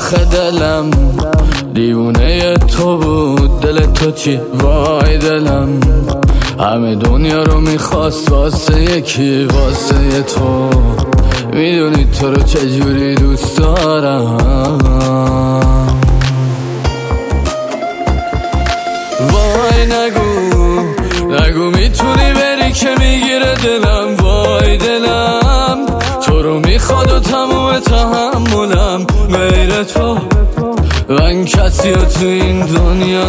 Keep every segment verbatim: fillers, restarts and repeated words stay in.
آخه دلم دیوونه تو بود، دل تو چی؟ وای دلم همه دنیا رو میخواست واسه یکی، واسه تو. میدونی تو رو چجوری دوست دارم. وای نگو نگو میتونی بری که میگیره دلم. وای دلم تو رو میخواد و تموم تحملم غیر تو، من کسی رو تو این دنیا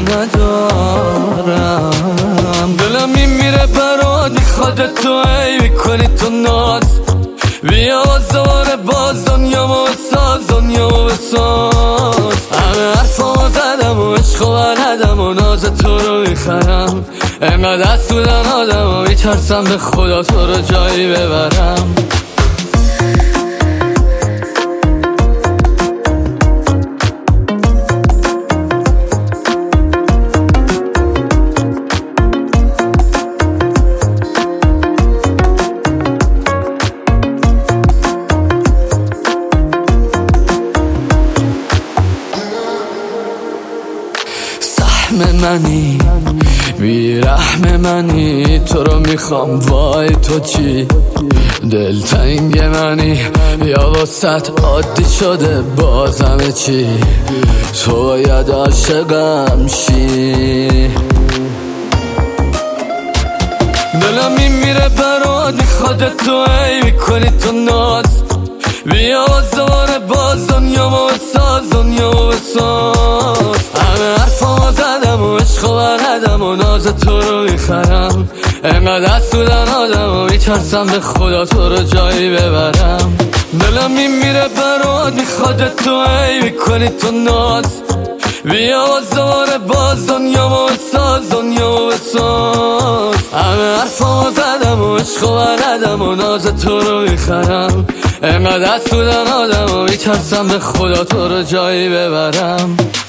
ندارم. دلم میمیره برات میخواد تو، ای میکنی تو ناز. بیا دوباره باز دنیامو بساز، دنیامو بساز. همه حرفامو زدم و عشق و بلدم و ناز تو رو میخرم. انقدر دست بودن آدم و میترسم به خدا تو رو جایی ببرم. منی بیرحم منی، تو رو میخوام. وای تو چی؟ دلتنگ منی یا واسط عادی شده بازم چی؟ تو باید عاشقم شی. دلم میمیره برات میخواد تو، ای میکنی تو ناز. بیا دوباره باز دنیامو بساز، دنیامو بساز. همه حرفامو زدم و عشق و بلدم و ناز تو رو میخرم. انقدر دست بودن آدم و میترسم به خدا تو رو جایی ببرم. دلم میمیره برات میخواد تو، ای میکنی تو ناز. بیا دوباره باز دنیامو بساز، دنیامو بساز. همه حرفامو زدم و عشق و بلدم و ناز تو رو میخرم. انقدر دست بودن آدم و میترسم به خدا تو رو جایی ببرم.